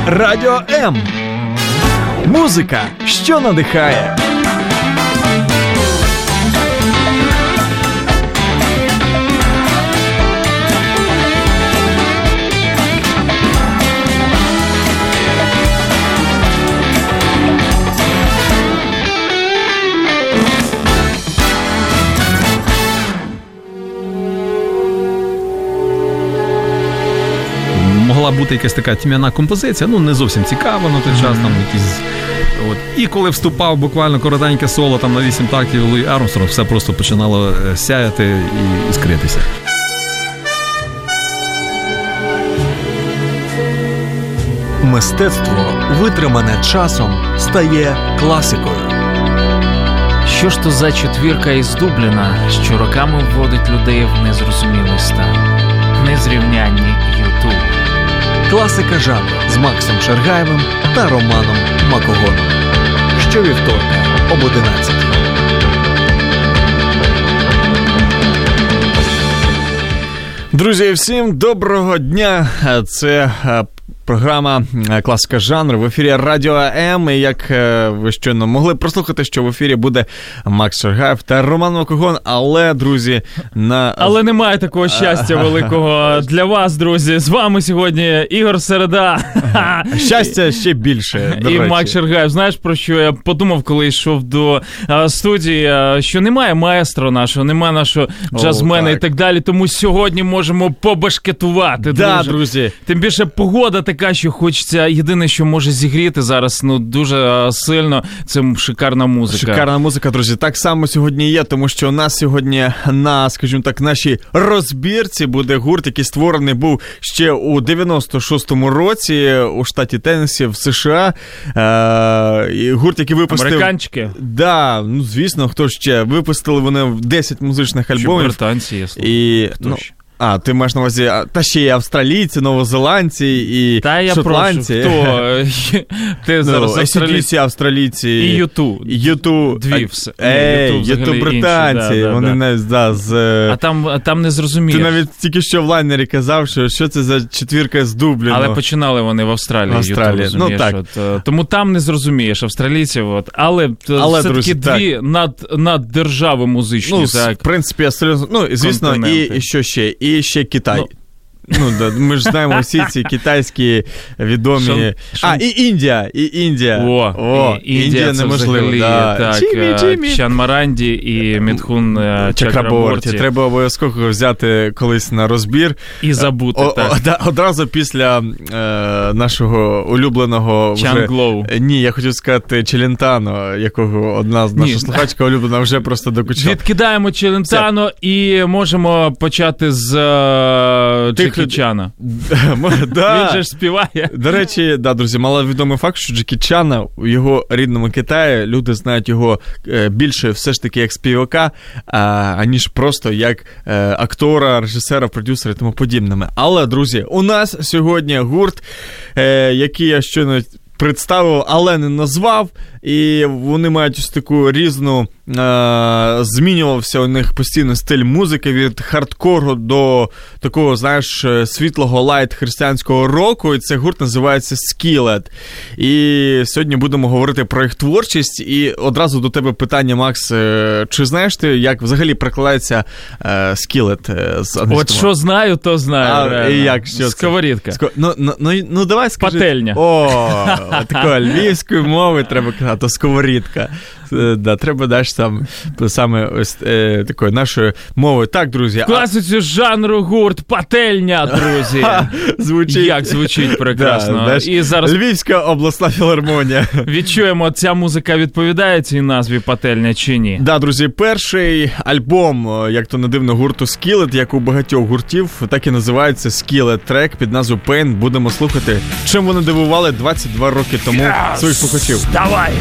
Радіо М. Музика, що надихає. Могла бути якась така тьмяна композиція, не зовсім цікава на той час, там якісь... От. І коли вступав буквально коротеньке соло там на 8 тактів Луї Армстронг, все просто починало сяяти і іскритися. Мистецтво, витримане часом, стає класикою. Що ж то за четвірка із Дубліна, що роками вводить людей в незрозумілий стан? Незрівнянні YouTube. Класика жанру з Максом Шаргаєвим та Романом Макогоном. Щовівторка об 11. Друзі, всім доброго дня. Це програма «Класика жанру» в ефірі Радіо М. І як ви щойно могли прослухати, що в ефірі буде Макс Шаргаєв та Роман Макогон. Але, друзі, Але немає такого щастя великого для вас, друзі. З вами сьогодні Ігор Середа. Щастя ще більше, до і речі. Макс Шаргаєв. Знаєш, про що я подумав, коли йшов до студії? Що немає маестро нашого, немає нашого джазмена і так далі. Тому сьогодні можемо побашкетувати, друзі. Тим більше погода така, що хочеться, єдине, що може зігріти зараз, дуже сильно, це шикарна музика. Шикарна музика, друзі. Так само сьогодні є, тому що у нас сьогодні на, скажімо так, нашій розбірці буде гурт, який створений був ще у 96-му році у штаті Теннессі в США. Гурт, який випустив... Американчики? Да, звісно, хто ще. Випустили вони 10 музичних альбомів. Чи британці, я слухаю. І... ти маєш на увазі, та ще є австралійці, новозеландці і шотландці. Та я прошу, хто? Ти зараз австралійці. І Юту. Дві все. Юту британці. Вони навіть, А там не зрозумієш. Ти навіть тільки що в лайнері казав, що це за четвірка з Дубліну. Але починали вони в Австралії. Юту, так. Тому там не зрозумієш австралійців. Але все-таки друзі, дві наддержави музичні. В принципі, звісно, і що ще? І ще Китай. Ми ж знаємо всі ці китайські відомі... І Індія. Індія неможливо. Чан Маранді і Мітхун Чакраборті. Треба обов'язково взяти колись на розбір. І забути, так. Одразу після нашого улюбленого... Чан Глоу. Ні, я хотів сказати Челентано, якого одна з наших слухачка улюблена вже просто докучала. Відкидаємо Челентано і можемо почати з Джекі Чана. Він же ж співає. До речі, друзі, маловідомий факт, що Джекі Чана у його рідному Китаї люди знають його більше все ж таки як співака, аніж просто як актора, режисера, продюсера і тому подібними. Але, друзі, у нас сьогодні гурт, який я щойно представив, але не назвав, і вони мають ось таку різну, змінювався у них постійно стиль музики від хардкору до такого, знаєш, світлого лайт-християнського року, і цей гурт називається Skillet. І сьогодні будемо говорити про їх творчість, і одразу до тебе питання, Макс, чи знаєш ти, як взагалі перекладається Skillet з англійського? От що знаю, то знаю. І як, що сковорідка. Ну, давай скажи. Пательня. Такої львівської мови треба казати, то сковорідка. Треба даш саме ось такою нашою мовою. Так, друзі. Класицю жанру гурт «Пательня», друзі. Звучить. Як звучить прекрасно. І зараз Львівська обласна філармонія. Відчуємо, ця музика відповідає цій назві «Пательня» чи ні? Да, друзі, перший альбом, як то не дивно, гурту Skillet, як у багатьох гуртів, так і називається Skillet. Трек під назвою Pain. Будемо слухати, чим вони дивували 22 роки тому своїх слухачів. Давай!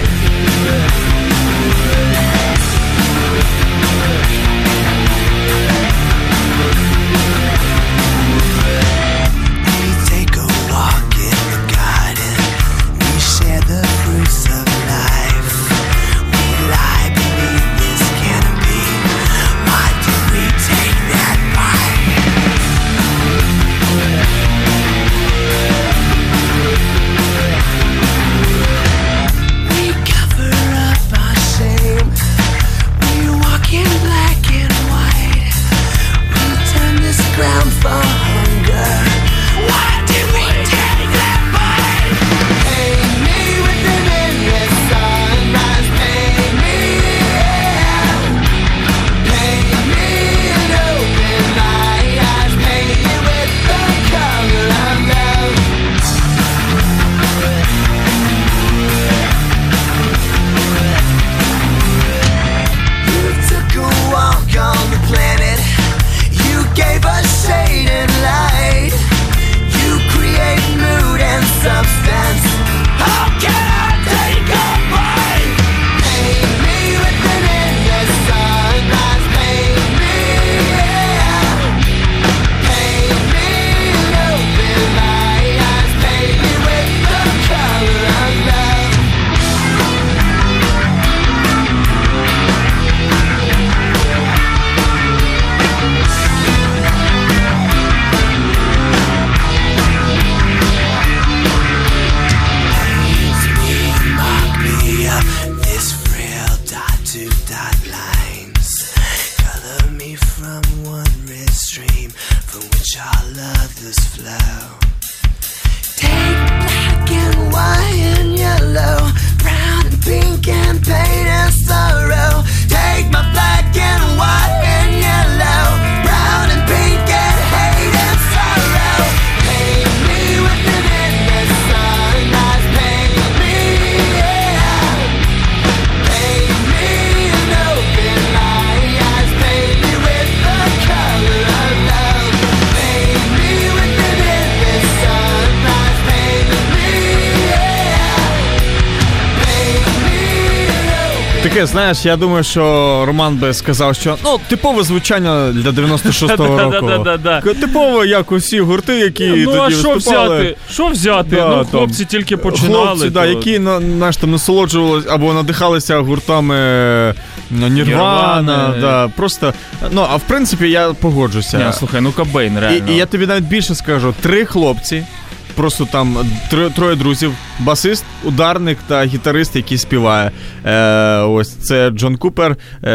Take black and white and yellow, brown and pink and pain and sorrow. Take my black and white and yellow, brown and pink and hate and sorrow. Paint me with an endless sunlight, paint me, yeah. Paint me and open my eyes, paint me with the color of love. Paint me with an endless sunlight, paint me, yeah. Paint me and open. Таке, знаєш, я думаю, що Роман би сказав, що, ну, типове звучання для 96-го року. Типово, як усі гурти, які тоді виступали. Що взяти? Ну, хлопці тільки починали. Хлопці, да, які, знаєш, там насолоджувалися або надихалися гуртами Нірвана, да, просто, ну, а в принципі, я погоджуся. Ні, слухай, ну Кобейн, реально. І я тобі навіть більше скажу, 3 хлопці, просто там 3 друзів, басист, ударник та гітарист, який співає. Ось це Джон Купер,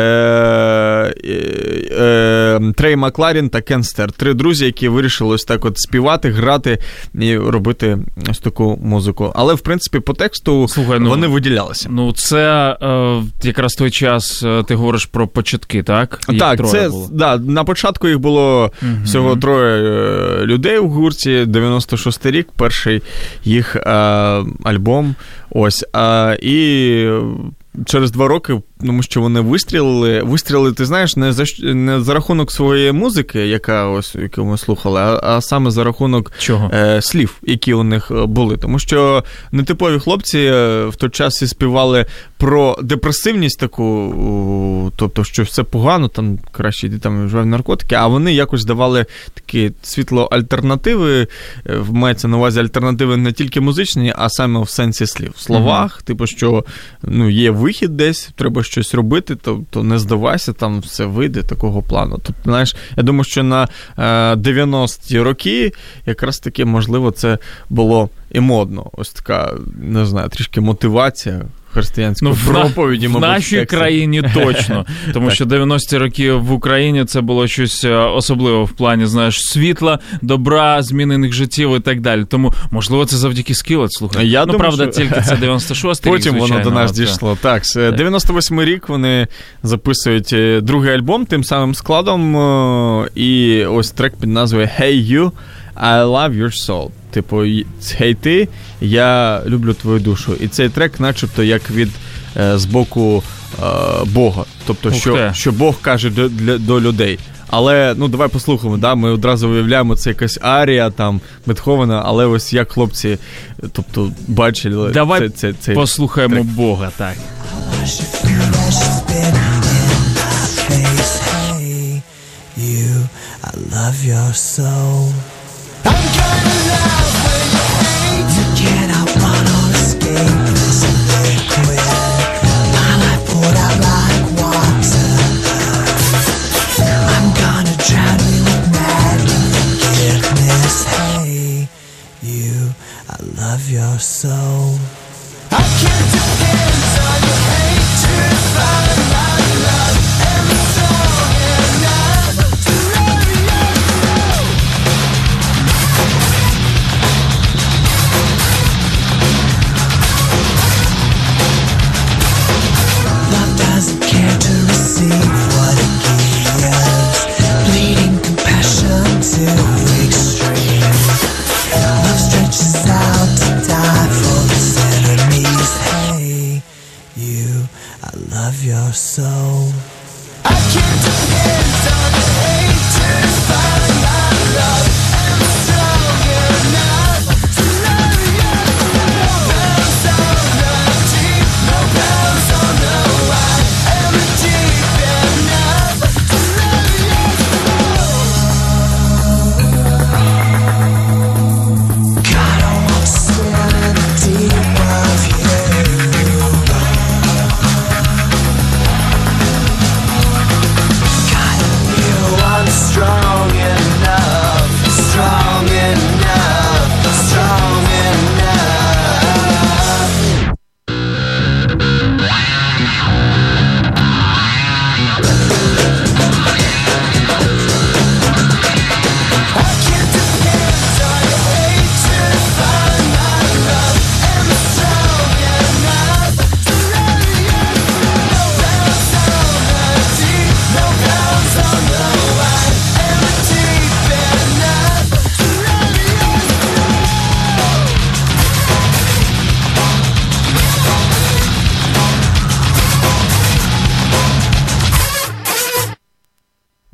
Трей Макларін та Кен Стер. 3 друзі, які вирішили ось так от співати, грати і робити ось таку музику. Але, в принципі, по тексту, слухай, вони виділялися. Ну, це якраз той час, ти говориш про початки, так? Їх так, це, да, на початку їх було всього 3 людей у гурті, 96-й рік, перший їх альбом, ось, і через 2 роки, тому що вони вистрілили, ти знаєш, не за рахунок своєї музики, яку ми слухали, а саме за рахунок слів, які у них були. Тому що нетипові хлопці в той час і співали про депресивність таку, тобто, що все погано, там краще йди там вживай наркотики, а вони якось давали такі світло альтернативи, мається на увазі альтернативи не тільки музичні, а саме в сенсі слів. В словах, типу, що, ну, є вихід десь, треба щось робити, то не здавайся, там все вийде, такого плану. Тобто, знаєш, я думаю, що на 90-ті роки якраз таки, можливо, це було і модно. Ось така, не знаю, трішки мотивація християнської проповіді, мабуть, в нашій країні точно. Тому що 90-ті роки в Україні це було щось особливе в плані, знаєш, світла, добра, змінених життів і так далі. Тому, можливо, це завдяки Skillet, слухай. Я думаю, правда, тільки це 96-й рік, потім воно до нас дійшло. Так, 98-й рік вони записують другий альбом тим самим складом, і ось трек під назвою «Hey You, I Love Your Soul». Типу, «Хей ти, я люблю твою душу». І цей трек начебто як від з боку Бога. Тобто, що Бог каже до людей. Але, ну, давай послухаємо, да? Ми одразу виявляємо, це якась арія, там, Бетховена, але ось як хлопці, тобто, бачили давай цей послухаємо трек. Бога, так. I love your soul. I'm gonna love when you hate. You cannot run or escape this liquid. My life poured out like water. I'm gonna drown you with mad forgiveness. Hey, you, I love your soul. I can't depend on your hatred, find my love and strong enough to love you. Love doesn't care to receive what it gives, bleeding compassion to the extreme. Love stretches out to die for the sin.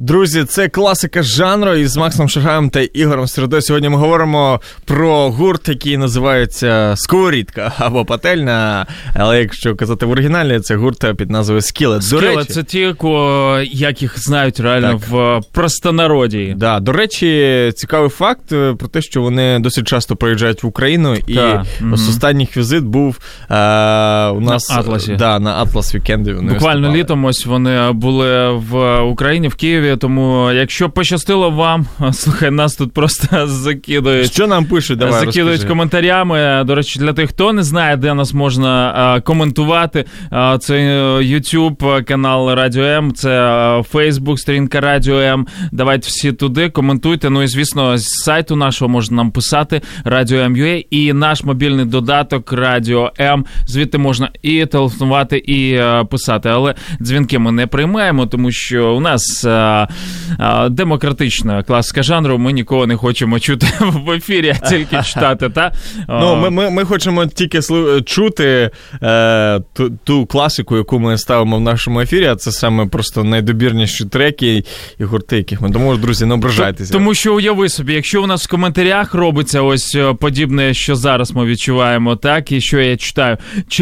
Друзі, це класика жанру із Максом Шаргаєм та Ігорем Середою. Сьогодні ми говоримо про гурт, який називається «Сковорідка» або «Пательня», але якщо казати в оригіналі, це гурт під назвою «Skillet». Skillet – це ті, як їх знають реально в простонароді. Да, до речі, цікавий факт про те, що вони досить часто приїжджають в Україну, і ось останній візит був у нас на Атласі. Да, на Атлас вікенді. Буквально літом ось вони були в Україні, в Києві, тому якщо пощастило вам, слухай, нас тут просто закидують. Що нам пишуть? Давай, закидують розкажи. Коментарями. До речі, для тих, хто не знає, де нас можна коментувати, це YouTube канал Радіо М, це Facebook, сторінка Радіо М. Давайте всі туди, коментуйте. Ну і, звісно, з сайту нашого можна нам писати, Радіо М.ua, і наш мобільний додаток Радіо М. Звідти можна і телефонувати, і писати. Але дзвінки ми не приймаємо, тому що у нас демократична класика жанру, ми нікого не хочемо чути в ефірі, а тільки читати, та? Ну, ми хочемо тільки чути ту класику, яку ми ставимо в нашому ефірі, а це саме просто найдобірніші треки і гурти, яких ми. Тому, друзі, не ображайтеся. Тому що уяви собі, якщо у нас в коментарях робиться ось подібне, що зараз ми відчуваємо, так, і що я читаю.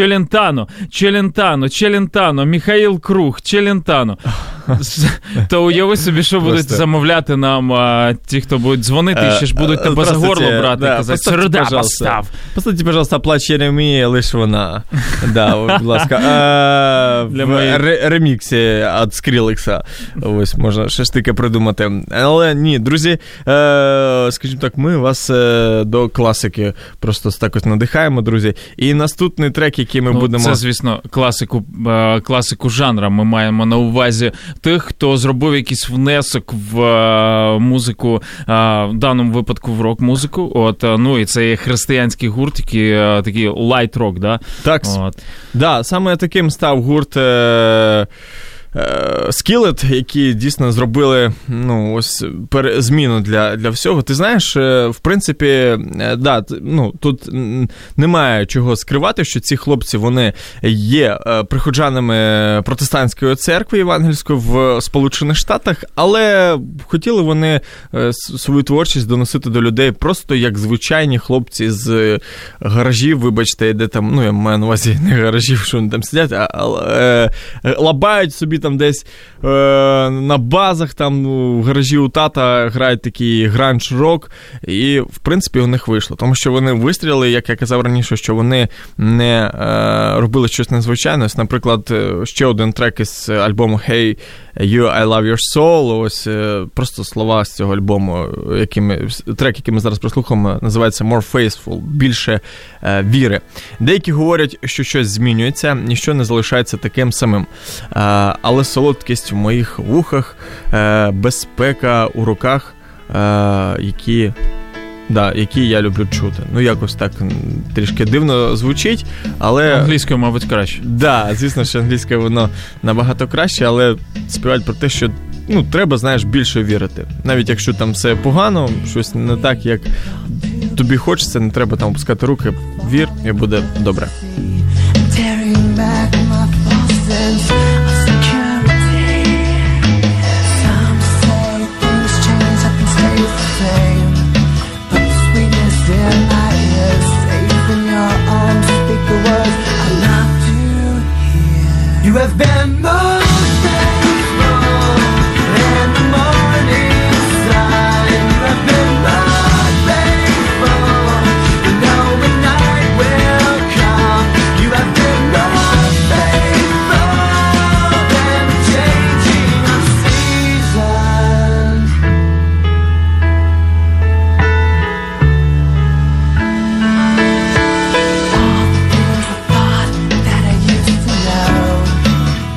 Челентано, Михаїл Круг, Челентано. То уяви собі, що будуть замовляти нам ті, хто будуть дзвонити, і ще ж будуть тебе за горло брати, і казати, Середа, постав. Поставте, пожалуйста, плач Єремії, лиш вона. Да, будь ласка. В реміксі від Скрілекса. Ось, можна щось таке придумати. Але ні, друзі, скажімо так, ми вас до класики просто так ось надихаємо, друзі. І наступний трек, який ми будемо... Це, звісно, класику жанра. Ми маємо на увазі тих, хто зробив якийсь внесок в музику, в даному випадку в рок-музику. От, ну і це християнський гурт, такий лайт-рок, да? Так, да, саме таким став гурт Skillet, які дійсно зробили, ну, ось зміну для всього. Ти знаєш, в принципі, да, ну, тут немає чого скривати, що ці хлопці, вони є приходжанами протестантської церкви євангельської в Сполучених Штатах, але хотіли вони свою творчість доносити до людей просто як звичайні хлопці з гаражів, вибачте, де там, ну, я маю на увазі не гаражів, що вони там сидять, а лабають собі там десь на базах, там в гаражі у тата грають такий гранж-рок, і, в принципі, у них вийшло. Тому що вони вистріли, як я казав раніше, що вони не робили щось незвичайне. Ось, наприклад, ще один трек із альбому Hey You, I Love Your Soul, ось просто слова з цього альбому, трек, який ми зараз прослухаємо, називається More Faithful, більше віри. Деякі говорять, що щось змінюється, ніщо не залишається таким самим. Але солодкість в моїх вухах, безпека у руках, які я люблю чути. Ну, якось так трішки дивно звучить, але... Англійською, мабуть, краще. Да, звісно, що англійською воно набагато краще, але співають про те, що, ну, треба, знаєш, більше вірити. Навіть якщо там все погано, щось не так, як тобі хочеться, не треба там опускати руки. Вір, і буде добре. You have been more faithful in the morning sun. You have been more faithful when knowing night will come. You have been more faithful than the changing of seasons. All the things I thought that I used to know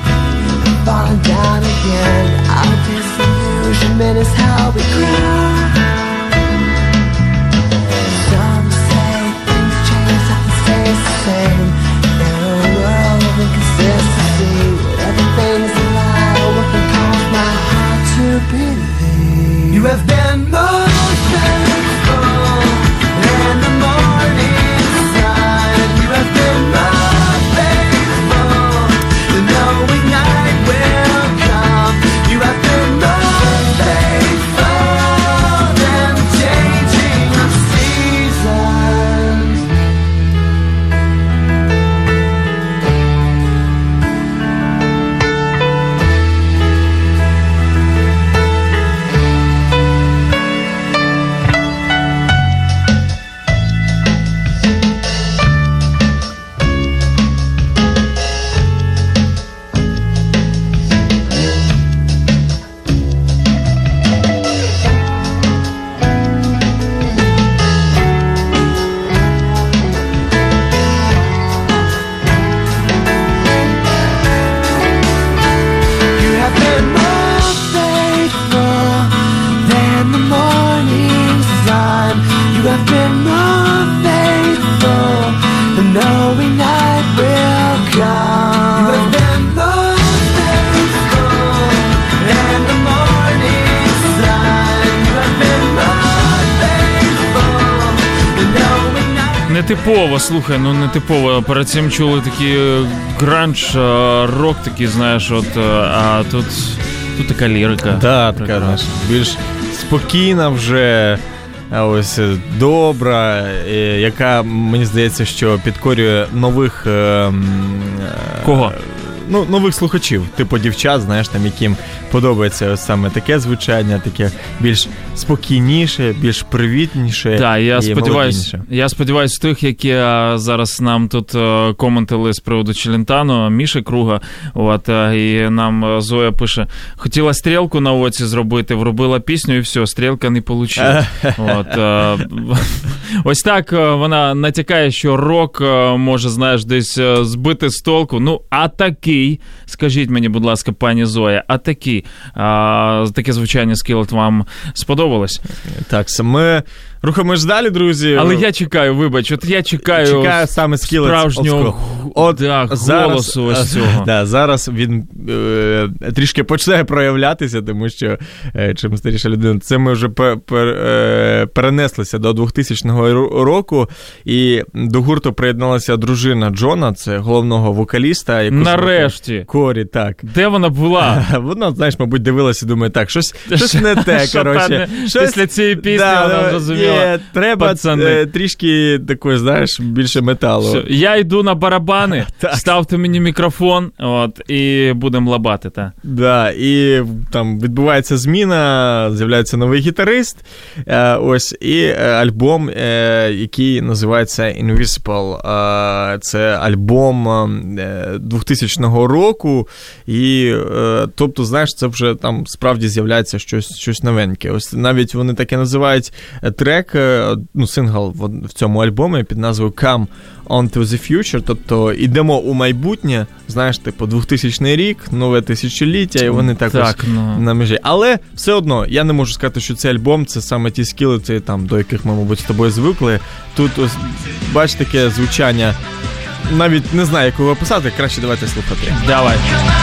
Нетипово, слухай, нетипово. Перед цим чули такий гранж, рок такий, знаєш, а тут така лірика. Да, така, знаєш, більш спокійна вже, ось добра, яка, мені здається, що підкорює нових... Кого? Нових слухачів, типу дівчат, знаєш, там, яким подобається ось саме таке звучання, таке більш спокійніше, більш привітніше. Так, мелодійніше. Я сподіваюся, тих, які зараз нам тут коментили з приводу Челентано, Міші Круга, і нам Зоя пише, хотіла стрілку на оці зробити, вробила пісню і все, стрілка не получила. Ось так вона натякає, що рок може, знаєш, десь збити з толку. А такий, скажіть мені, будь ласка, пані Зоя, таке звучання Skillet вам сподобалось? Так, ми рухаємось далі, друзі. Але я чекаю, вибач, я чекаю саме Skillet справжнього голосу ось цього. Да, зараз він трішки почне проявлятися, тому що чим старіша людина, це ми вже перенеслися до 2000 року, і до гурту приєдналася дружина Джона, це головного вокаліста. Нарешті. Корі, так. Де вона була? Вона, знаєш, мабуть, дивилася і думає, так, щось не те, коротше. Після цієї пісні вона зрозуміла. Треба трішки такої, знаєш, більше металу. Все, я йду на барабани, ставте мені мікрофон, і будемо лабати, так. Да, і там відбувається зміна, з'являється новий гітарист, і альбом, який називається Invisible. Це альбом 2000 року, і, тобто, знаєш, це вже там справді з'являється щось новеньке. Ось навіть вони таке називають трек, сингл в цьому альбомі під назвою Come On To The Future, тобто ідемо у майбутнє, знаєш, типу 2000 рік, нове тисячоліття, і вони так на межі. Але все одно, я не можу сказати, що цей альбом, це саме ті скілети, там, до яких ми, мабуть, з тобою звикли. Тут, ось, бач, таке звучання, навіть не знаю, як його описати, краще давайте слухати. Давай.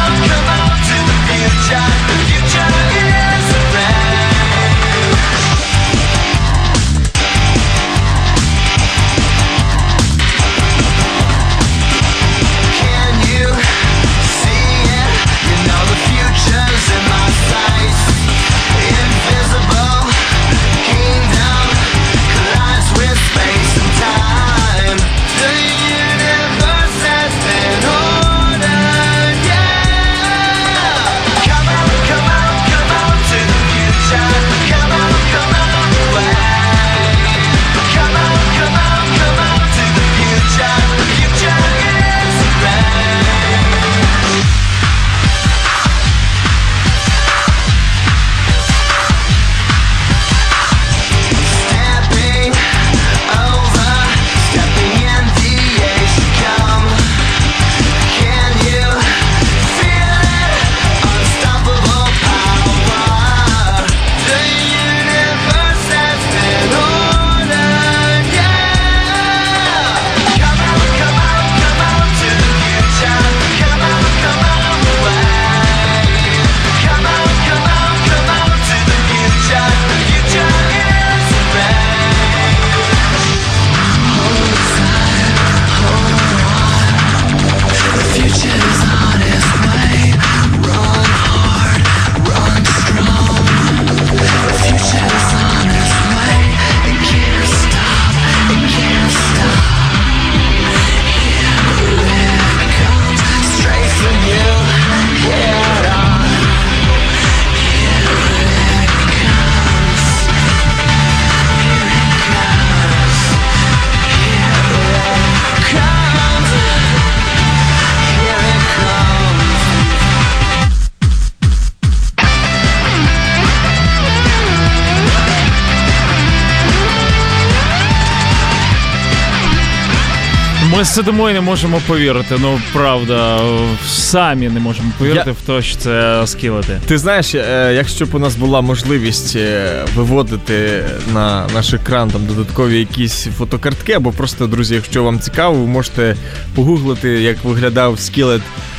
Ми сидимо і не можемо повірити, правда, самі не можемо повірити в те, що це скілети. Ти знаєш, якщо б у нас була можливість виводити на наш екран там додаткові якісь фотокартки, або просто, друзі, якщо вам цікаво, ви можете погуглити, як виглядав скілет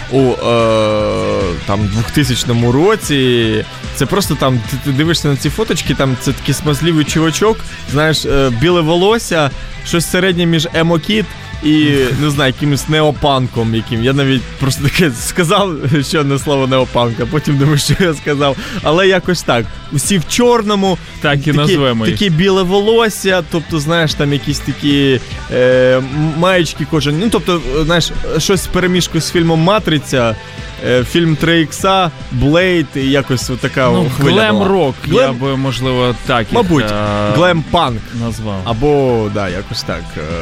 у там 2000 році. Це просто там, ти дивишся на ці фоточки, там це такий смазливий чувачок, знаєш, біле волосся, щось середнє між емо-кід і, не знаю, якимось неопанком яким. Я навіть просто таке сказав, що не слово неопанк, а потім думаю, що я сказав. Але якось так. Усі в чорному. Так і назвемо їх. Такі біле волосся, тобто, знаєш, там якісь такі маєчки кожен. Ну, тобто, знаєш, щось перемішку з фільмом «Матриця», фільм 3Ікса, Блейд, і якось така хвиля була. Глем-рок, я би, можливо, так їх мабуть, глем-панк назвав. Або, да, якось так.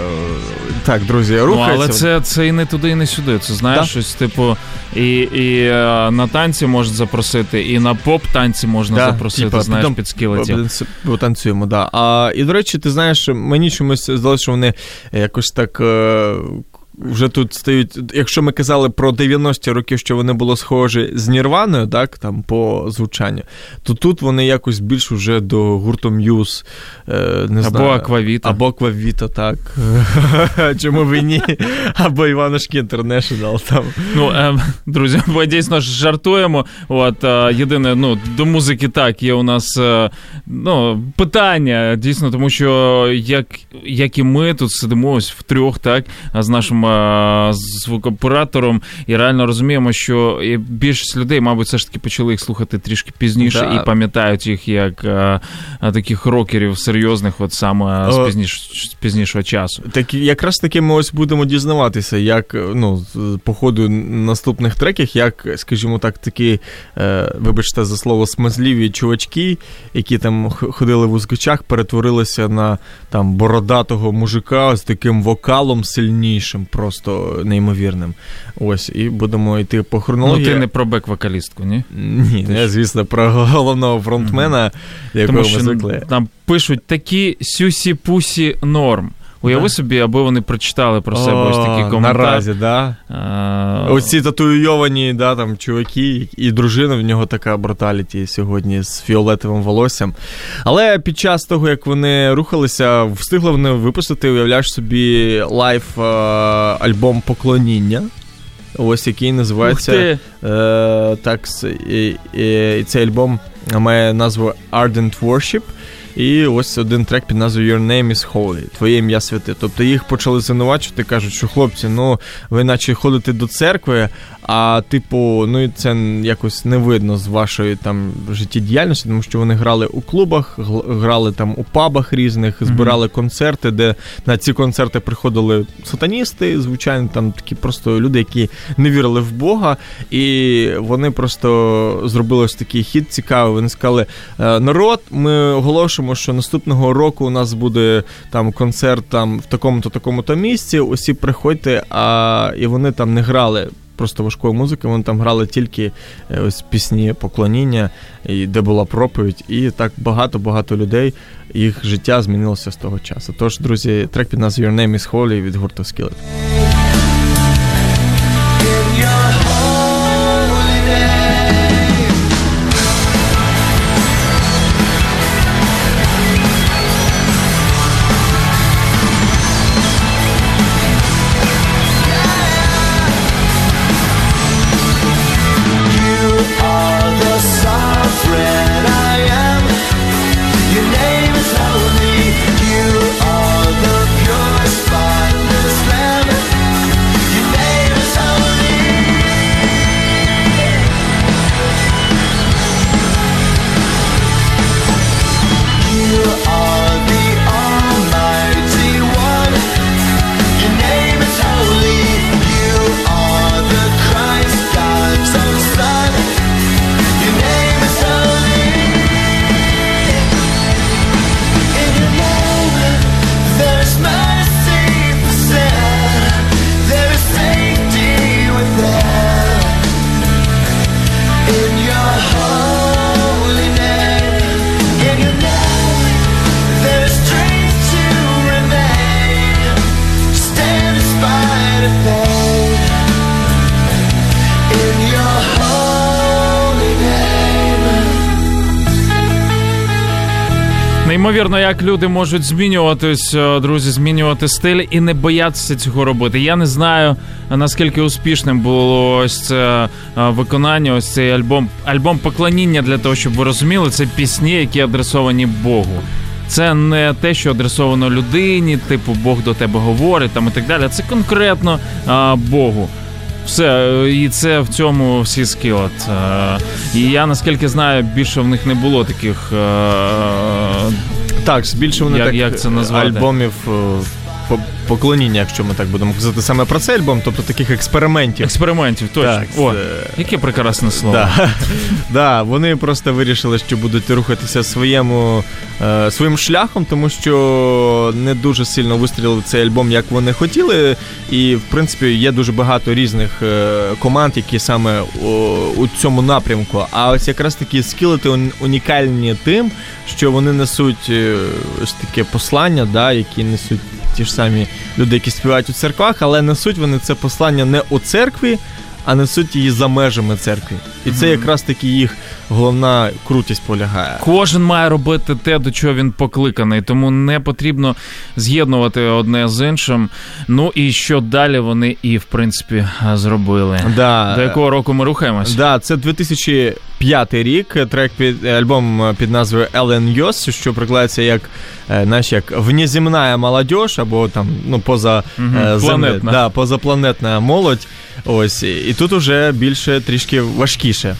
Так, друзі, рухається. Але це і не туди, і не сюди. Це, знаєш, щось, типу, і на танці можуть запросити, і на поп-танці можна запросити, знаєш, під скілетів. Танцюємо, да. І, до речі, ти знаєш, мені чомусь здалося, що вони якось так... вже тут стають, якщо ми казали про 90-ті роки, що вони були схожі з Нірваною, так, там, по звучанню, то тут вони якось більш уже до гурту М'юз, не знаю. Або Аквавіта. Або Аквавіта, так. Чому ви ні? Або Іванушки Інтернешнл, там. Ну, друзі, ми дійсно жартуємо. От, єдине, ну, до музики так, є у нас, ну, питання, дійсно, тому що, як і ми тут сидимо ось втрьох, так, з нашим звукооператором, і реально розуміємо, що більшість людей, мабуть, все ж таки почали їх слухати трішки пізніше і пам'ятають їх як таких рокерів серйозних, от саме з пізнішого часу. Так, якраз таки ми ось будемо дізнаватися, як, ну, по ходу наступних треків, як, скажімо так, такі, вибачте за слово, смазливі чувачки, які там ходили в узкачах, перетворилися на там бородатого мужика з таким вокалом сильнішим, просто неймовірним. Ось, і будемо йти по хронології. Ну, ти не про бек-вокалістку, ні? Ні, не, звісно, про головного фронтмена, якого ми звикли. Тому що там пишуть такі сюсі-пусі норм. Уяви собі, аби вони прочитали про себе ось такі коментарі. Наразі, да. Оці татуйовані, да, там, чуваки, і дружина в нього така бруталіті сьогодні з фіолетовим волоссям. Але під час того, як вони рухалися, встигли вони випустити, уявляєш собі, лайв-альбом «Поклоніння». Ось, який називається... так, і цей альбом має назву «Ardent Worship». І ось один трек під назвою «Your name is holy», «Твоє ім'я святе». Тобто їх почали звинувачувати, кажуть, що хлопці, ну, ви наче ходите до церкви, а типу, ну, і це якось не видно з вашої там життєдіяльності, тому що вони грали у клубах, грали там у пабах різних, збирали концерти, де на ці концерти приходили сатаністи, звичайно, там такі просто люди, які не вірили в Бога, і вони просто зробили ось такий хід цікавий. Вони сказали: народ, ми оголошуємо, що наступного року у нас буде там концерт там в такому-то, такому-то місці, усі приходьте, і вони там не грали просто важкої музики, вони там грали тільки ось пісні поклоніння, і де була проповідь, і так багато людей, їх життя змінилося з того часу. Тож, друзі, трек під назвою «Your name is holy» від гурту Skillet. Неймовірно, як люди можуть змінюватись, друзі, змінювати стиль і не боятися цього робити. Я не знаю, наскільки успішним було ось це виконання, ось цей альбом поклоніння, для того, щоб ви розуміли, це пісні, які адресовані Богу. Це не те, що адресовано людині, типу Бог до тебе говорить там і так далі. Це конкретно Богу. Все, і це в цьому всі Skillet. І я, наскільки знаю, більше в них не було таких... Так, більше вони як це назвати? Альбомів поклоніння, якщо ми так будемо казати саме про цей альбом, тобто таких експериментів. Експериментів, точно. Так, о, яке прекрасне слово. Да, вони просто вирішили, що будуть рухатися своїм шляхом, тому що не дуже сильно вистрілив цей альбом, як вони хотіли, і, в принципі, є дуже багато різних команд, які саме у цьому напрямку. А ось якраз такі Skillet унікальні тим, що вони несуть ось таке послання, да, які несуть ті ж самі люди, які співають у церквах, але несуть вони це послання не у церкві, а несуть її за межами церкви. І це якраз таки їх головна крутість полягає. Кожен має робити те, до чого він покликаний, тому не потрібно з'єднувати одне з іншим. Ну і що далі вони і, в принципі, зробили. Да. До якого року ми рухаємось? Да, це 2005 рік, альбом під назвою Ellen Yos, що прикладається як внеземна молодіж, або там, позапланетна молодь. Ось, і тут уже більше трішки важкіше.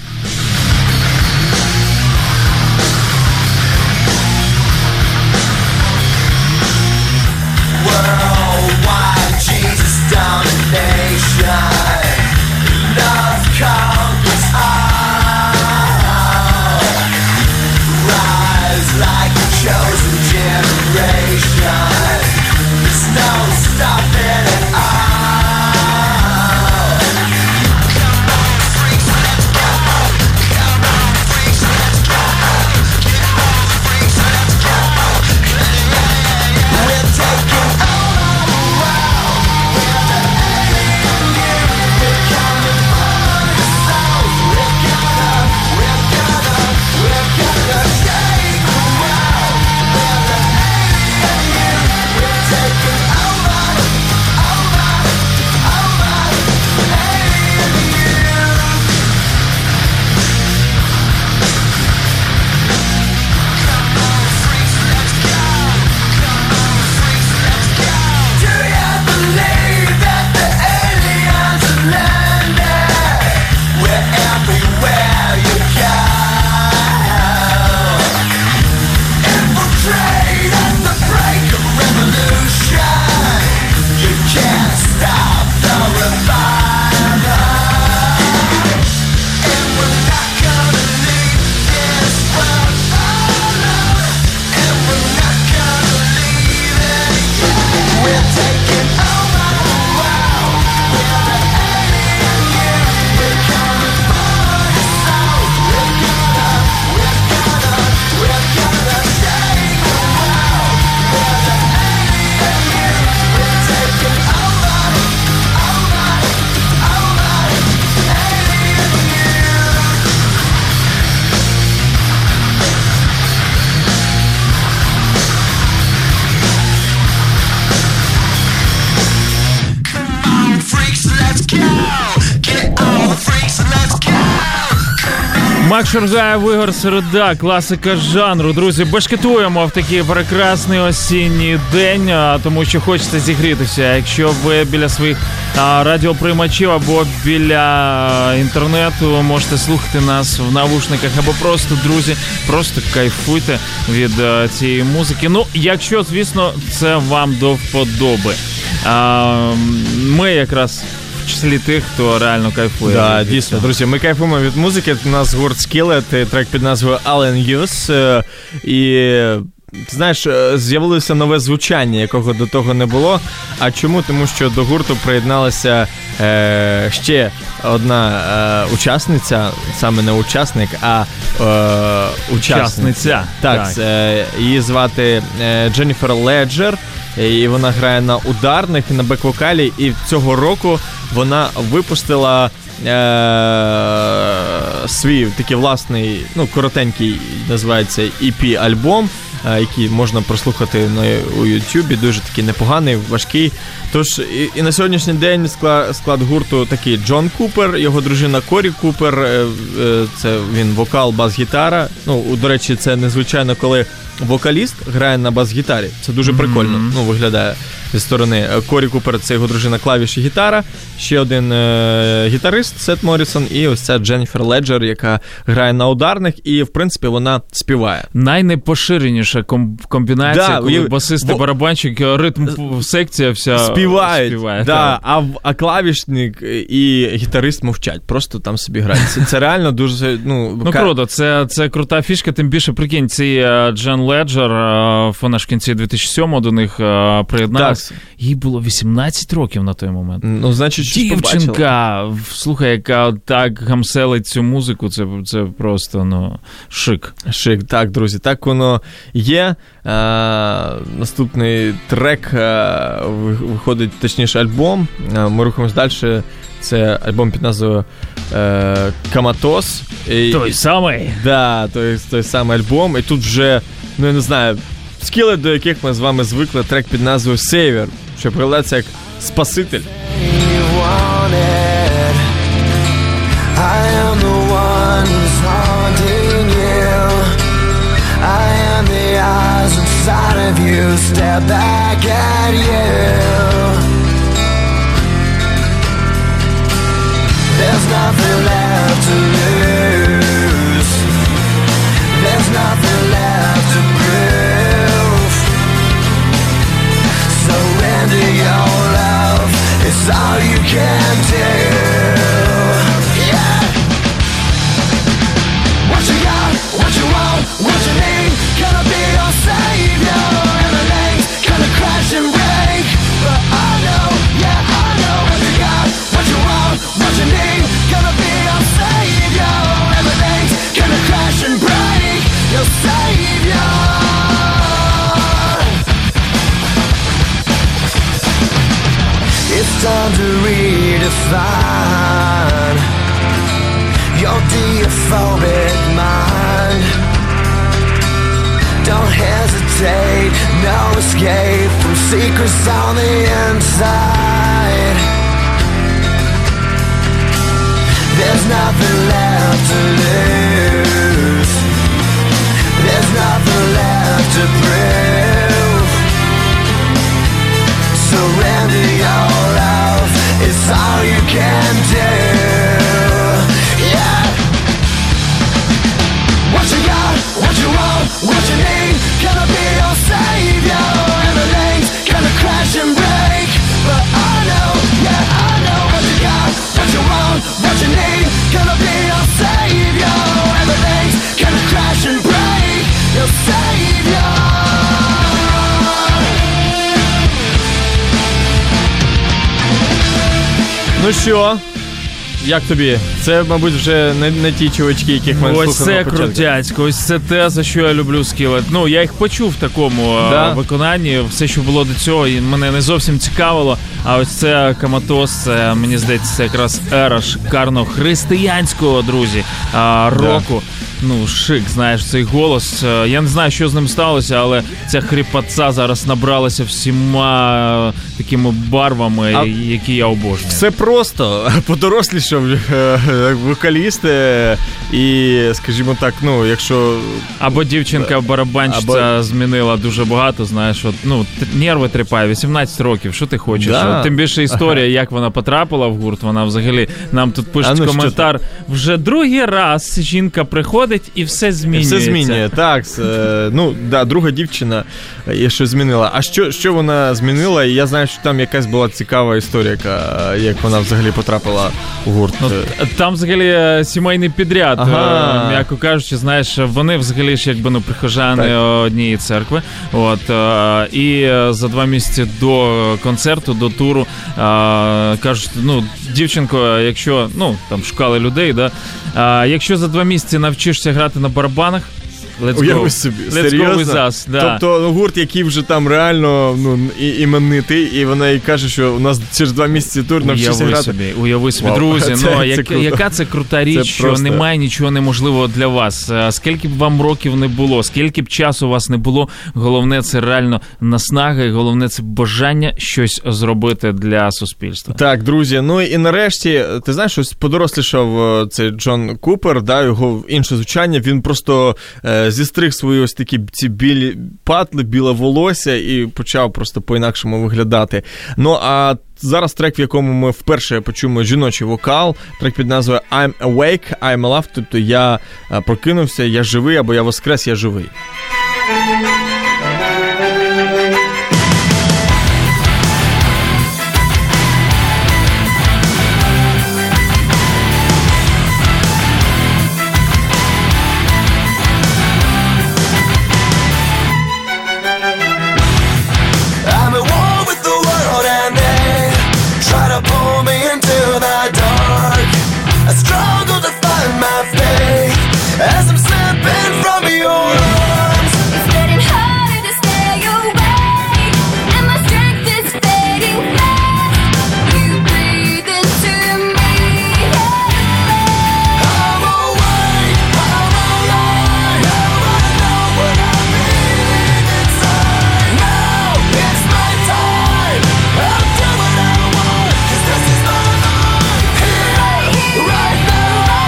Макс Шургаєв, Ігор Середа, класика жанру. Друзі, башкетуємо в такий прекрасний осінній день, тому що хочеться зігрітися. Якщо ви біля своїх радіоприймачів або біля інтернету, можете слухати нас в навушниках, або просто, друзі, просто кайфуйте від цієї музики. Ну, якщо, звісно, це вам до вподоби. Ми якраз в числі тих, хто реально кайфує. Да, дійсно, друзі, ми кайфуємо від музики. У нас гурт Skillet, трек під назвою Ellen Yos. І, знаєш, з'явилося нове звучання, якого до того не було. А чому? Тому що до гурту приєдналася ще одна учасниця, саме не учасник, а учасниця. Так. Її звати Дженніфер Леджер. І вона грає на ударних і на бек-вокалі, і цього року вона випустила свій такий власний, коротенький, називається EP-альбом, який можна прослухати у YouTube, дуже такий непоганий, важкий. Тож і на сьогоднішній день склад гурту такий: Джон Купер, його дружина Корі Купер, це він вокал, бас-гітара. Ну, до речі, це незвичайно, коли вокаліст грає на бас-гітарі. Це дуже прикольно, виглядає зі сторони. Корі Купер – це його дружина, клавіші, гітара. Ще один гітарист Сет Моррісон і ось ця Дженніфер Леджер, яка грає на ударних і, в принципі, вона співає. Найнепоширеніша комбінація, коли басист і барабанщик, ритм-секція вся співає. Да, а клавішник і гітарист мовчать, просто там собі грають. Це реально дуже... круто, це крута фішка, тим більше, прикинь, цей Джен Леджер, вона ж в кінці 2007-го до них приєдналася. Їй було 18 років на той момент. Ну, значить, щось дівчинка, слухай, яка так гамселить цю музику, це просто, шик. Шик, так, друзі, так воно є. Наступний трек виходить, точніше, альбом. Ми рухаємось далі. Це альбом під назвою «Каматос». Той самий? Да, той самий альбом. І тут вже, я не знаю, скіли, до яких ми з вами звикли, трек під назвою «Savior», що перекладається як «Спаситель». I am the one who's haunting you. I am the eyes inside of you. Step back at you. There's nothing left to lose. There's nothing left to prove. Surrender your love. It's all you can do. What you want, what you need, gonna be your savior. Everything's gonna crash and break, but I know, yeah, I know what you got. What you want, what you need, gonna be your savior. Everything's gonna crash and break, your savior. It's time to redefine your deophobic mind. Don't hesitate, no escape from secrets on the inside. There's nothing left to lose. There's nothing left to prove. Surrender your love, it's all you can do. What you got, what you want, what you need, gonna be your savior. Everything's gonna crash and break, but I know, yeah, I know what you got. What you want, what you need, gonna be your savior. Everything's gonna crash and break, your savior. Ну що? Як тобі? Це, мабуть, вже не ті чувачки, яких ми слухали. Ось це крутяцько, ось це те, за що я люблю Skillet. Ну, я їх почув в такому виконанні, все, що було до цього, і мене не зовсім цікавило. А ось це Каматос, це, мені здається, це якраз ера шикарного християнського, друзі, року. Ну, шик, знаєш, цей голос. Я не знаю, що з ним сталося, але ця хрипотца зараз набралася всіма такими барвами, які я обожнюю. Все просто. Подорослішав вокалісти і, скажімо так, ну, якщо... Або дівчинка-барабанщиця змінила дуже багато, знаєш, от, ну, нерви тріпає, 18 років, що ти хочеш? Да. Тим більше історія, як вона потрапила в гурт, вона взагалі, нам тут пишуть коментар, вже другий раз жінка приходить і все змінюється. Все змінює, так. Ну, да, друга дівчина щось змінила. А що вона змінила? І я знаю, що там якась була цікава історія, як вона взагалі потрапила у гурт. Ну, там взагалі сімейний підряд, м'яко кажучи, знаєш, вони взагалі ж якби, ну, прихожани однієї церкви. От, і за 2 місяці до концерту, до туру, кажуть, ну, дівчинко, якщо, ну, там шукали людей, да, якщо за 2 місяці навчишся грати на барабанах, Уяви собі, серйозно? Да. Тобто гурт, який вже там реально іменитий, і вона їй каже, що у нас через 2 місяці тур, навчися грати. Уяви собі, друзі, яка це крута річ, що просто... немає нічого неможливого для вас. Скільки б вам років не було, скільки б часу у вас не було, головне це реально наснага, і головне це бажання щось зробити для суспільства. Так, друзі, ну і нарешті, ти знаєш, ось подорослішав цей Джон Купер, да, його інше звучання, він просто зістриг свої ось такі ці білі патли, біле волосся і почав просто по-інакшому виглядати. Ну, а зараз трек, в якому ми вперше почуємо жіночий вокал, трек під назвою I'm Awake, I'm Alive, тобто я прокинувся, я живий, або я воскрес, я живий. As I'm slipping from your arms, it's getting harder to stay awake, and my strength is fading fast. You breathe into me. I'm awake, I'm alive. Now I know what I mean inside. Now it's my time. I'll do what I want, 'cause this is my life. Here, right now.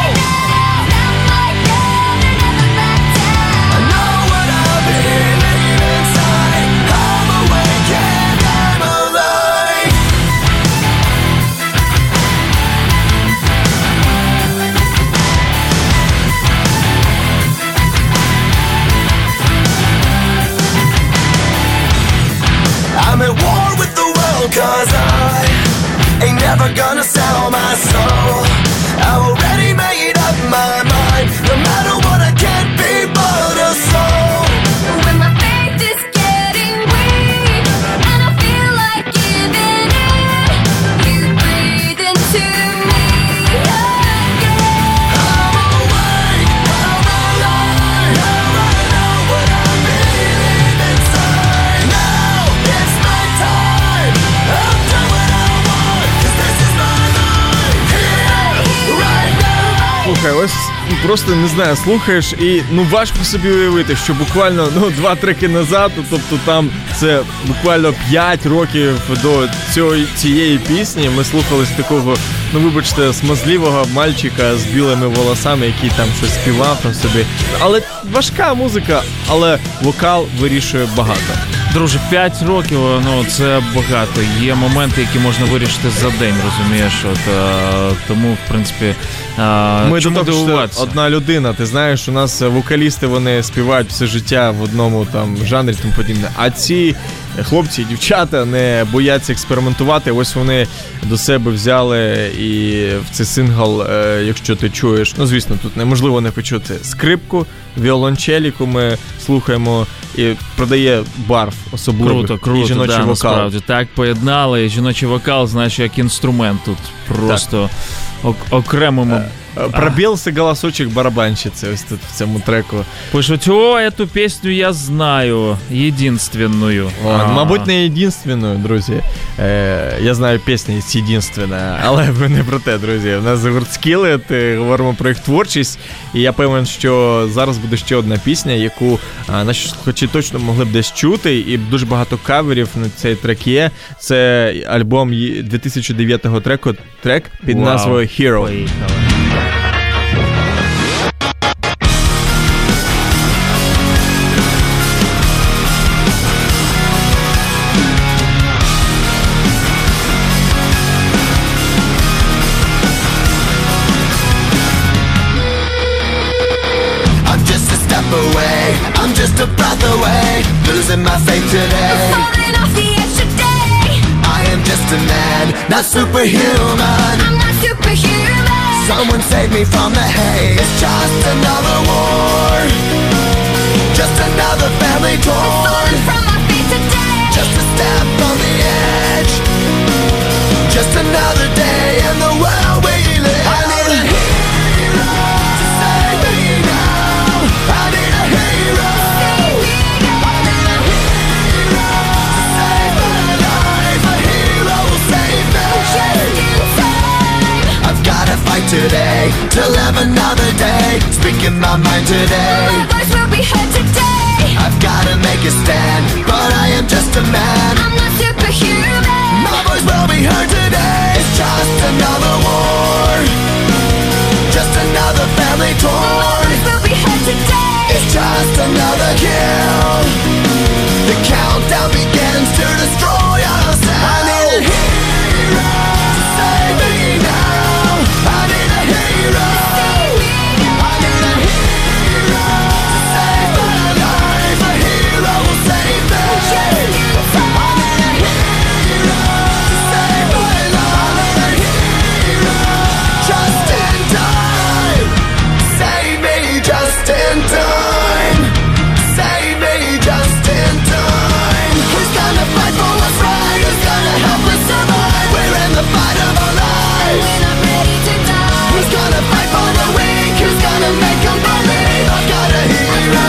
I'm at war with the world, 'cause I ain't never gonna sell my soul. I already made up my mind. No matter what, I can't be but a soul. When my faith is getting weak and I feel like giving in, you breathe into me. I'm awake, I'm alive. Now I know what I mean inside. Now it's my time. I'll do what I want, 'cause this is my life. Here, right now. Слухай, ось просто, не знаю, слухаєш і, важко собі уявити, що буквально, 2 треки назад, тобто там це буквально 5 років до цієї пісні ми слухались такого, вибачте, смазливого мальчика з білими волосами, який там щось співав там собі. Але важка музика, але вокал вирішує багато. Друже, 5 років, це багато. Є моменти, які можна вирішити за день, розумієш? Тому, в принципі, ми чому дивуватися? Одна людина, ти знаєш, у нас вокалісти, вони співають все життя в одному там жанрі, тому подібне. А ці хлопці і дівчата не бояться експериментувати. Ось вони до себе взяли і в цей сингл, якщо ти чуєш, звісно, тут неможливо не почути скрипку, віолончель, яку ми слухаємо, і продає барв особливих. Круто, і жіночий вокал. Насправді. Так поєднали, і жіночий вокал, знаєш, як інструмент тут просто окремому. Пробився голосочек барабанщиці ось тут в цьому треку. Пишуть, эту пісню я знаю, єдинственную. Мабуть, не єдинственную, друзі. Я знаю пісню єдинственна, але ми не про те, друзі. У нас гурт Skillet, говоримо про їх творчість, і я певен, що зараз буде ще одна пісня, яку наші слухачі точно могли б десь чути, і дуже багато каверів на цей трек є. Це альбом 2009 трек під назвою Hero. I'm just a breath away, losing my faith today. I'm falling off the edge today. I am just a man, not superhuman. I'm not superhuman. Someone save me from the hate. It's just another war, just another family torn. I'm falling from my feet today. Just a step on the edge, just another day in the world we live. I need a hero to save me now. I need a hero. another day, speaking my mind today. My voice will be heard today. I've gotta make a stand, but I am just a man. I'm not superhuman. My voice will be heard today. It's just another war, just another family My torn. voice will be heard today. It's just another kill. The countdown begins to destroy ourselves. I need a hero to save me now. I need a hero. I need a hero to save my life. A hero will save me. I need a hero to save my life. I need a hero just in time. Save me just in time. Save me just in time. Who's gonna fight for what's right? Who's gonna help us survive? We're in the fight of our lives. We're not ready to die. Who's gonna fight for the weak? Who's gonna make them believe? I've got a hero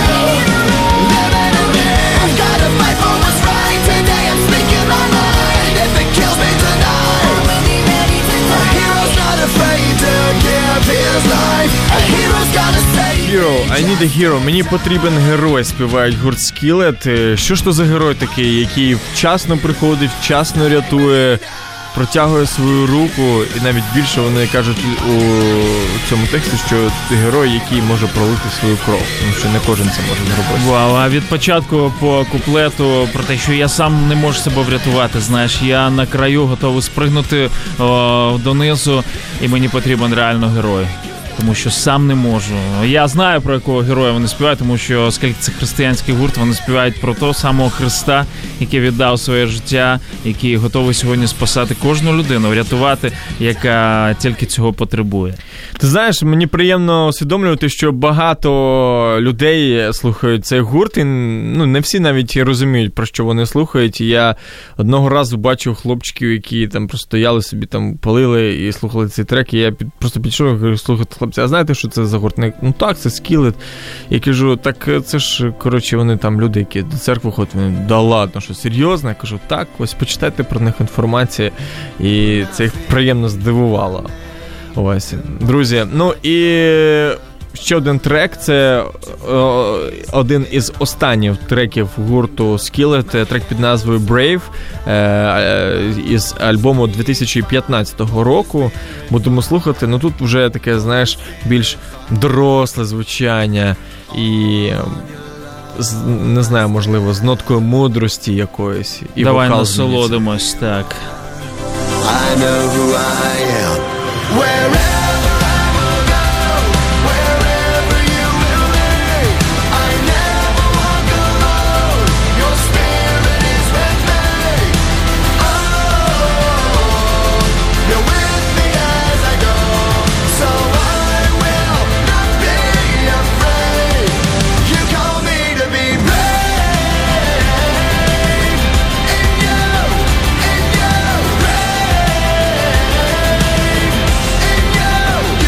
living in me. I've gotta fight for what's right. Today I'm speaking my mind. If it kills me tonight, We'll be ready to a die. hero's not afraid to give his life. A hero's gotta save. Hero, I need a hero. Мені потрібен герой, співають гурт Skillet. Що ж то за герой такий, який вчасно приходить, вчасно рятує, протягує свою руку, і навіть більше вони кажуть у цьому тексті, що ти герой, який може пролити свою кров, тому що не кожен це може зробити. Вау, а від початку по куплету про те, що я сам не можу себе врятувати, знаєш, я на краю готовий спригнути донизу, і мені потрібен реально герой. Тому що сам не можу. Я знаю, про якого героя вони співають, тому що, оскільки це християнський гурт, вони співають про того самого Христа, який віддав своє життя, який готовий сьогодні спасати кожну людину, врятувати, яка тільки цього потребує. Ти знаєш, мені приємно усвідомлювати, що багато людей слухають цей гурт, і не всі навіть розуміють, про що вони слухають. І я одного разу бачив хлопчиків, які там просто стояли собі, там палили і слухали цей трек, і я просто підійшов і говорю: слухайте, хлопці, а знаєте, що це за гурт? Ну так, це Skillet. Я кажу: так це ж, коротше, вони там люди, які до церкви ходять. Вони: да ладно, що, серйозно? Я кажу: так, ось почитайте про них інформацію. І це їх приємно здивувало. Ось, друзі, ну і ще один трек, це один із останніх треків гурту Skillet, трек під назвою Brave, із альбому 2015 року. Будемо слухати, ну тут вже таке, знаєш, більш доросле звучання і, не знаю, можливо, з ноткою мудрості якоїсь. І давай вокал зміниться. насолодимось, так. I know who I am. Wherever I will go, wherever you will lead, I never walk alone. Your spirit is with me. Oh, you're with me as I go, so I will not be afraid. You call me to be brave. In you, brave. In you,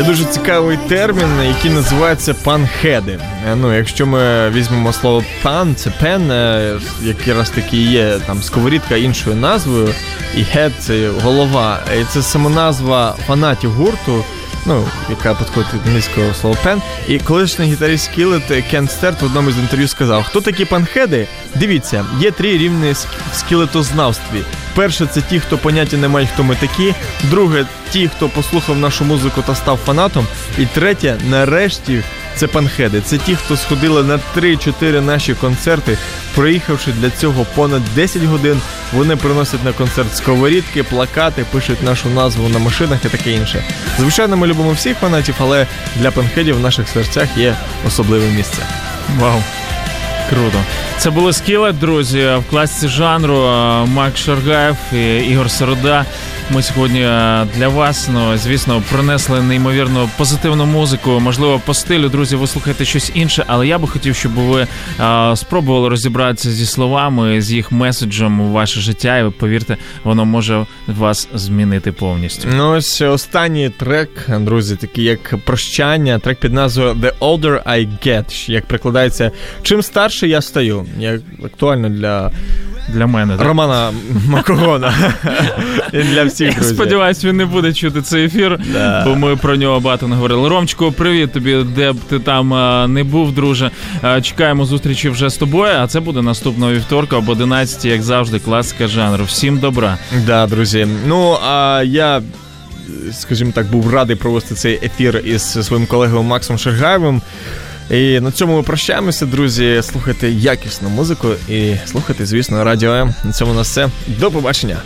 дуже цікавий термін, який називається панхеди. Ну, якщо ми візьмемо слово пан, це пен, який раз таки є там сковорідка іншою назвою, і хед – це голова. І це самоназва фанатів гурту, ну, яка підходить від англійського слова пен. І колишній гітарист Skillet Кен Стерт в одному з інтерв'ю сказав: хто такі панхеди? Дивіться, є 3 рівні в скілетознавстві. Перше – це ті, хто поняття не має, хто ми такі. Друге – ті, хто послухав нашу музику та став фанатом. І третє, нарешті, це панхеди. Це ті, хто сходили на 3-4 наші концерти, проїхавши для цього понад 10 годин. Вони приносять на концерт сковорідки, плакати, пишуть нашу назву на машинах і таке інше. Звичайно, ми любимо всіх фанатів, але для панхедів в наших серцях є особливе місце. Вау. Круто. Це були Skillet, друзі, в класиці жанру. Марк Шаргаєв і Ігор Середа. Ми сьогодні для вас, ну, звісно, принесли неймовірно позитивну музику. Можливо, по стилю, друзі, ви слухаєте щось інше, але я би хотів, щоб ви спробували розібратися зі словами, з їх меседжем у ваше життя, і ви повірте, воно може вас змінити повністю. Ну, ось останній трек, друзі, такий як прощання, трек під назвою «The Older I Get», як прикладається «Чим старше я стаю», як актуально для мене, так? Романа Макогона. І для всіх, друзі. Сподіваюсь, він не буде чути цей ефір, бо ми про нього багато не говорили. Ромчику, привіт тобі, де б ти там не був, друже. Чекаємо зустрічі вже з тобою, а це буде наступного вівторка об 11, як завжди, класика жанру. Всім добра. Да, друзі. Ну, а я, скажімо так, був радий провести цей ефір із своїм колегою Максом Шаргаєвим. І на цьому ми прощаємося, друзі. Слухайте якісну музику і слухайте, звісно, Радіо М. На цьому у нас все. До побачення.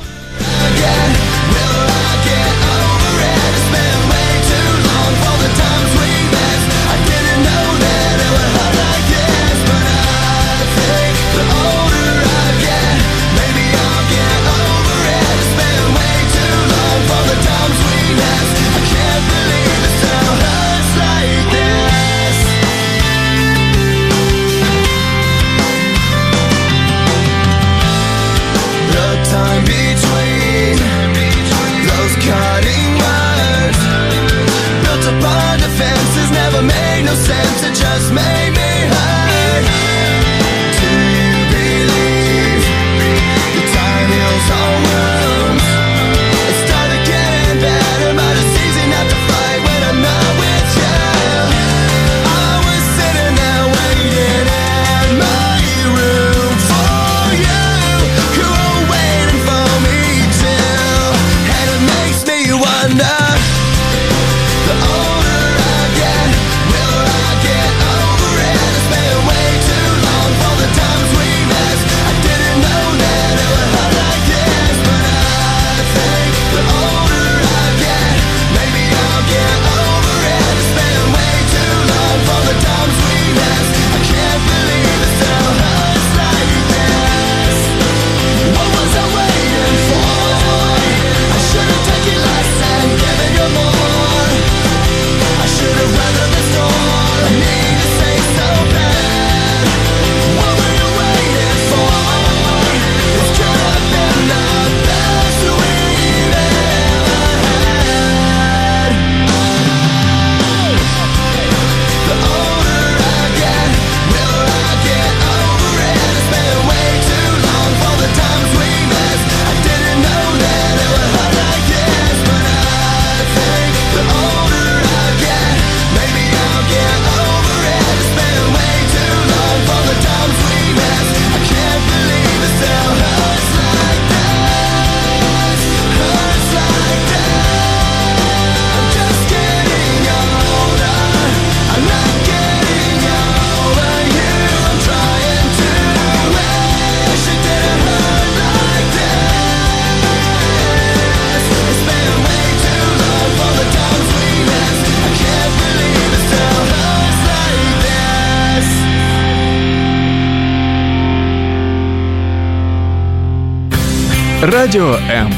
Радіо М.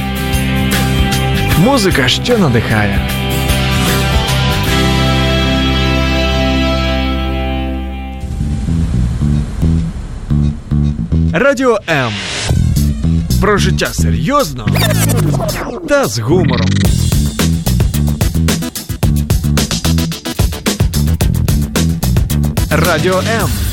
Музика, що надихає. Радіо М. Про життя серйозно та з гумором. Радіо М.